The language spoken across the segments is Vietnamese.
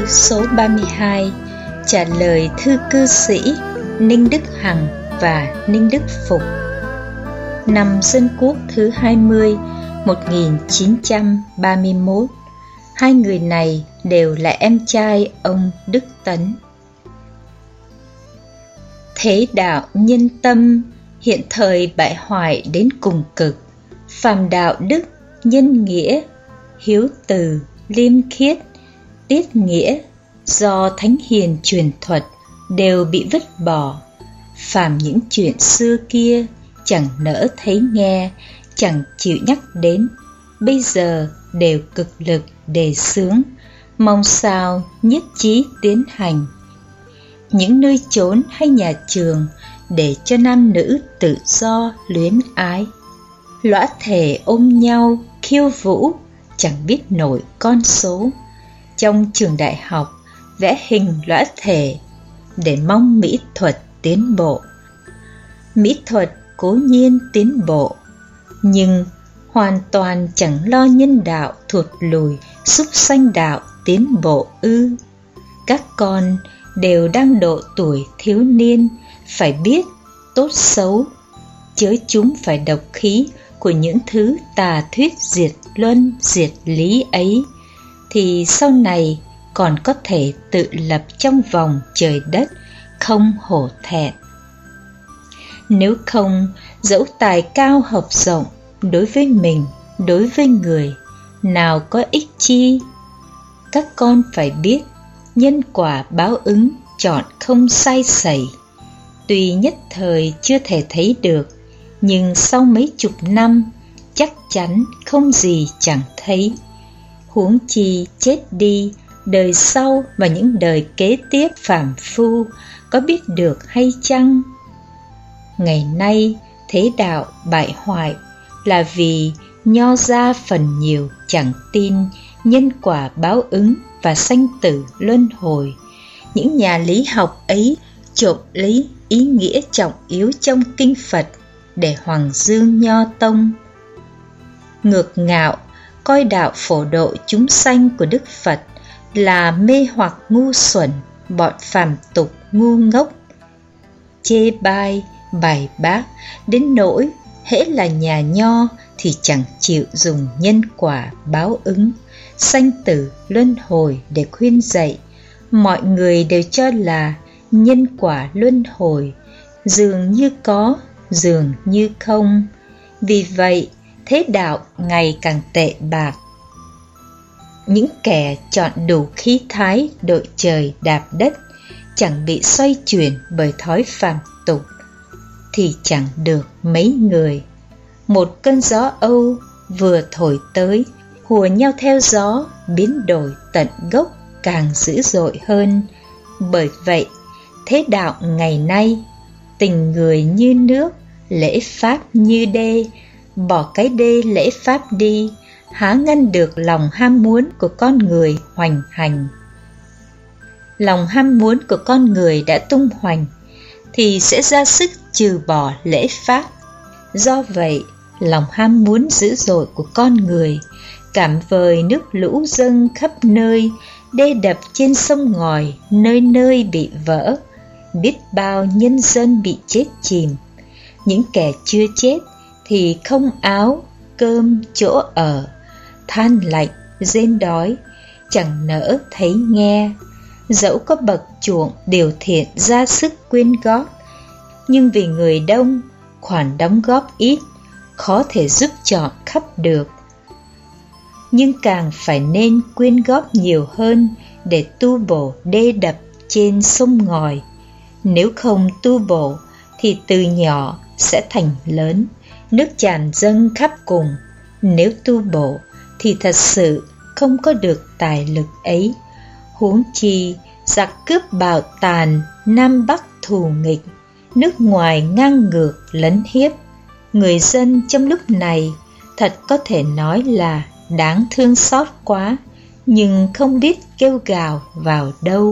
số 32 trả lời thư cư sĩ Ninh Đức Hằng và Ninh Đức Phục. Năm Dân Quốc thứ 20, 1931, hai người này đều là em trai ông Đức Tấn. Thế đạo nhân tâm hiện thời bại hoại đến cùng cực, phàm đạo đức, nhân nghĩa, hiếu từ, liêm khiết, tiết nghĩa do thánh hiền truyền thuật đều bị vứt bỏ. Phàm những chuyện xưa kia chẳng nỡ thấy nghe, chẳng chịu nhắc đến, bây giờ đều cực lực đề xướng, mong sao nhất trí tiến hành. Những nơi chốn hay nhà trường để cho nam nữ tự do luyến ái, lõa thể ôm nhau khiêu vũ chẳng biết nổi con số. Trong trường đại học vẽ hình lõa thể để mong mỹ thuật tiến bộ. Mỹ thuật cố nhiên tiến bộ, nhưng hoàn toàn chẳng lo nhân đạo thụt lùi, súc sanh đạo tiến bộ ư? Các con đều đang độ tuổi thiếu niên, phải biết tốt xấu, chớ chúng phải độc khí của những thứ tà thuyết diệt luân diệt lý ấy, thì sau này còn có thể tự lập trong vòng trời đất, không hổ thẹn. Nếu không, dẫu tài cao học rộng, đối với mình, đối với người, nào có ích chi? Các con phải biết, nhân quả báo ứng chọn không sai sẩy. Tuy nhất thời chưa thể thấy được, nhưng sau mấy chục năm chắc chắn không gì chẳng thấy. Huống chi chết đi, đời sau và những đời kế tiếp phàm phu có biết được hay chăng? Ngày nay thế đạo bại hoại là vì nho gia phần nhiều chẳng tin nhân quả báo ứng và sanh tử luân hồi. Những nhà lý học ấy trộm lấy ý nghĩa trọng yếu trong kinh Phật để hoằng dương nho tông. Ngược ngạo coi đạo phổ độ chúng sanh của Đức Phật là mê hoặc ngu xuẩn, bọn phàm tục ngu ngốc. Chê bai bài bác đến nỗi hễ là nhà nho thì chẳng chịu dùng nhân quả báo ứng, sanh tử luân hồi để khuyên dạy. Mọi người đều cho là nhân quả luân hồi dường như có, dường như không. Vì vậy thế đạo ngày càng tệ bạc. Những kẻ chọn đủ khí thái đội trời đạp đất, chẳng bị xoay chuyển bởi thói phàm tục, thì chẳng được mấy người. Một cơn gió Âu vừa thổi tới, hùa nhau theo gió, biến đổi tận gốc càng dữ dội hơn. Bởi vậy, thế đạo ngày nay, tình người như nước, lễ pháp như đê, bỏ cái đê lễ pháp đi, há ngăn được lòng ham muốn của con người hoành hành. Lòng ham muốn của con người đã tung hoành, thì sẽ ra sức trừ bỏ lễ pháp. Do vậy, lòng ham muốn dữ dội của con người cảm vời nước lũ dâng khắp nơi, đê đập trên sông ngòi nơi nơi bị vỡ, biết bao nhân dân bị chết chìm. Những kẻ chưa chết thì không áo, cơm, chỗ ở, than lạnh, rên đói, chẳng nỡ thấy nghe. Dẫu có bậc chuộng điều thiện ra sức quyên góp, nhưng vì người đông, khoản đóng góp ít, khó thể giúp chọn khắp được. Nhưng càng phải nên quyên góp nhiều hơn để tu bổ đê đập trên sông ngòi. Nếu không tu bổ thì từ nhỏ sẽ thành lớn, nước tràn dâng khắp cùng. Nếu tu bổ thì thật sự không có được tài lực ấy. Huống chi giặc cướp bạo tàn, Nam Bắc thù nghịch, nước ngoài ngang ngược lấn hiếp. Người dân trong lúc này thật có thể nói là đáng thương xót quá, nhưng không biết kêu gào vào đâu.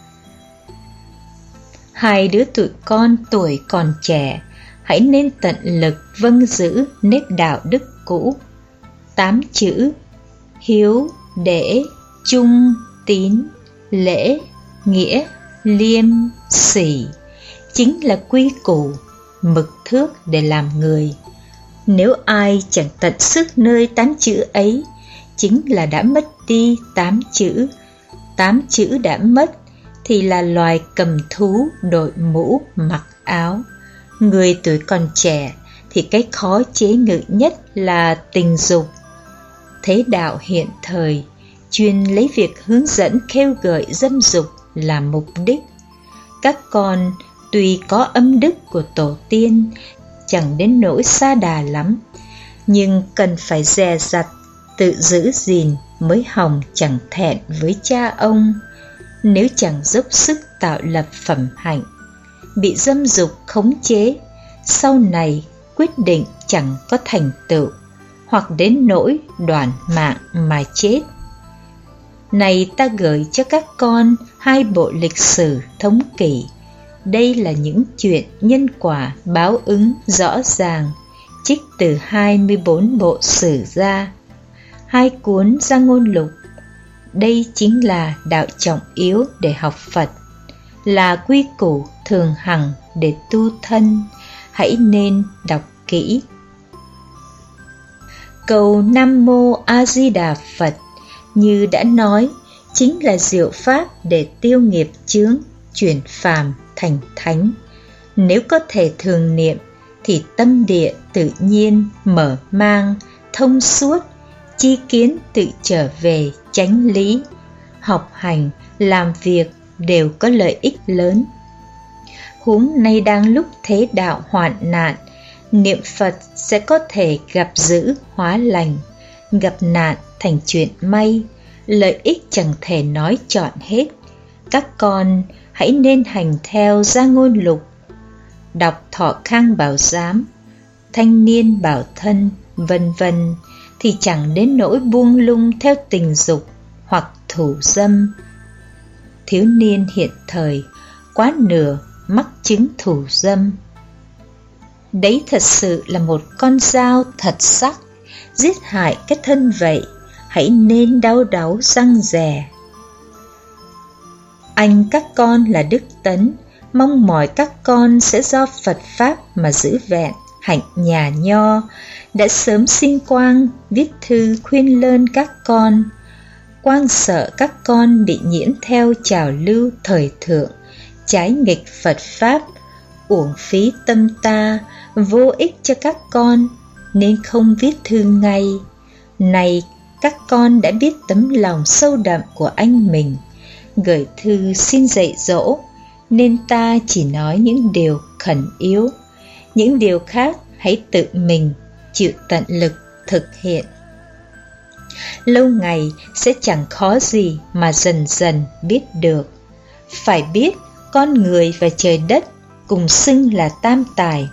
Hai đứa tụi con tuổi còn trẻ, hãy nên tận lực vâng giữ nếp đạo đức cũ. 8 chữ: hiếu, để, trung, tín, lễ, nghĩa, liêm, sỉ chính là quy củ, mực thước để làm người. Nếu ai chẳng tận sức nơi 8 chữ ấy, chính là đã mất đi 8 chữ. 8 chữ đã mất thì là loài cầm thú đội mũ mặc áo. Người tuổi còn trẻ thì cái khó chế ngự nhất là tình dục. Thế đạo hiện thời chuyên lấy việc hướng dẫn khêu gợi dâm dục là mục đích. Các con tuy có âm đức của tổ tiên, chẳng đến nỗi xa đà lắm, nhưng cần phải dè dặt, tự giữ gìn mới hòng chẳng thẹn với cha ông. Nếu chẳng dốc sức tạo lập phẩm hạnh, bị dâm dục khống chế, sau này quyết định chẳng có thành tựu, hoặc đến nỗi đoản mạng mà chết. Này ta gửi cho các con 2 bộ lịch sử thống kỷ. Đây là những chuyện nhân quả báo ứng rõ ràng, trích từ 24 bộ sử ra. 2 cuốn Gia Ngôn Lục. Đây chính là đạo trọng yếu để học Phật, là quy củ thường hằng để tu thân. Hãy nên đọc kỹ. Cầu Nam Mô A Di Đà Phật như đã nói chính là diệu pháp để tiêu nghiệp chướng, chuyển phàm thành thánh. Nếu có thể thường niệm thì tâm địa tự nhiên mở mang, thông suốt, chi kiến tự trở về chánh lý. Học hành, làm việc đều có lợi ích lớn. Huống nay đang lúc thế đạo hoạn nạn, niệm Phật sẽ có thể gặp dữ hóa lành, gặp nạn thành chuyện may, lợi ích chẳng thể nói trọn hết. Các con hãy nên hành theo Gia Ngôn Lục, đọc Thọ Khang Bảo Giám, Thanh Niên Bảo Thân, vân vân, thì chẳng đến nỗi buông lung theo tình dục hoặc thủ dâm. Thiếu niên hiện thời quá nửa mắc chứng thủ dâm. Đấy thật sự là một con dao thật sắc, giết hại cái thân vậy, hãy nên đau đáu răng rè. Anh các con là Đức Tấn, mong mỏi các con sẽ do Phật Pháp mà giữ vẹn hạnh nhà nho, đã sớm sinh Quang viết thư khuyên lơn các con. Quang sợ các con bị nhiễm theo trào lưu thời thượng, trái nghịch Phật Pháp, uổng phí tâm ta, vô ích cho các con, nên không viết thư ngay. Này, các con đã biết tấm lòng sâu đậm của anh mình, gửi thư xin dạy dỗ, nên ta chỉ nói những điều khẩn yếu. Những điều khác hãy tự mình chịu tận lực thực hiện. Lâu ngày sẽ chẳng khó gì mà dần dần biết được. Phải biết con người và trời đất cùng xưng là tam tài.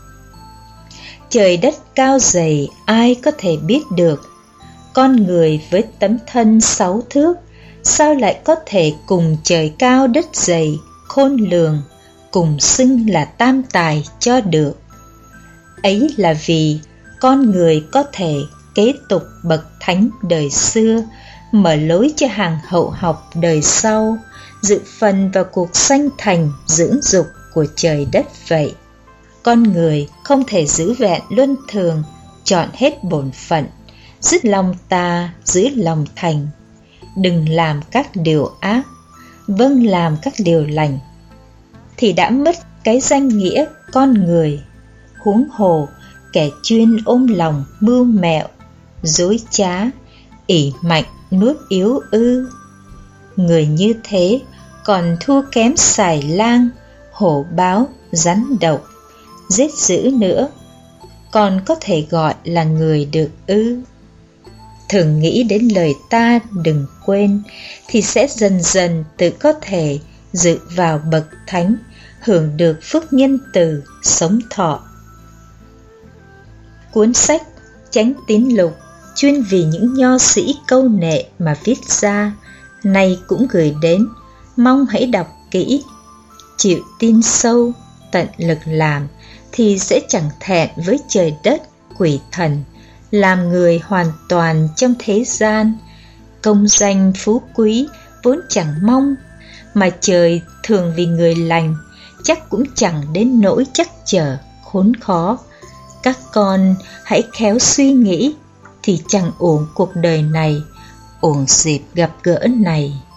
Trời đất cao dày ai có thể biết được. Con người với tấm thân 6 thước sao lại có thể cùng trời cao đất dày khôn lường cùng xưng là tam tài cho được. Ấy là vì con người có thể kế tục bậc thánh đời xưa, mở lối cho hàng hậu học đời sau, dự phần vào cuộc sanh thành dưỡng dục của trời đất vậy. Con người không thể giữ vẹn luân thường, chọn hết bổn phận, dứt lòng tà, giữ lòng thành. Đừng làm các điều ác, vâng làm các điều lành, thì đã mất cái danh nghĩa con người. Huống hồ kẻ chuyên ôm lòng mưu mẹo, dối trá, ỷ mạnh nuốt yếu ư. Người như thế còn thua kém xài lang, hổ báo, rắn độc, giết dữ nữa, còn có thể gọi là người được ư? Thường nghĩ đến lời ta đừng quên, thì sẽ dần dần tự có thể dự vào bậc thánh, hưởng được phước nhân từ, sống thọ. Cuốn sách Chánh Tín Lục chuyên vì những nho sĩ câu nệ mà viết ra, nay cũng gửi đến, mong hãy đọc kỹ. Chịu tin sâu, tận lực làm, thì sẽ chẳng thẹn với trời đất, quỷ thần, làm người hoàn toàn trong thế gian. Công danh phú quý vốn chẳng mong, mà trời thường vì người lành, chắc cũng chẳng đến nỗi chắc chờ khốn khó. Các con hãy khéo suy nghĩ, thì chẳng uổng cuộc đời này, uổng dịp gặp gỡ này.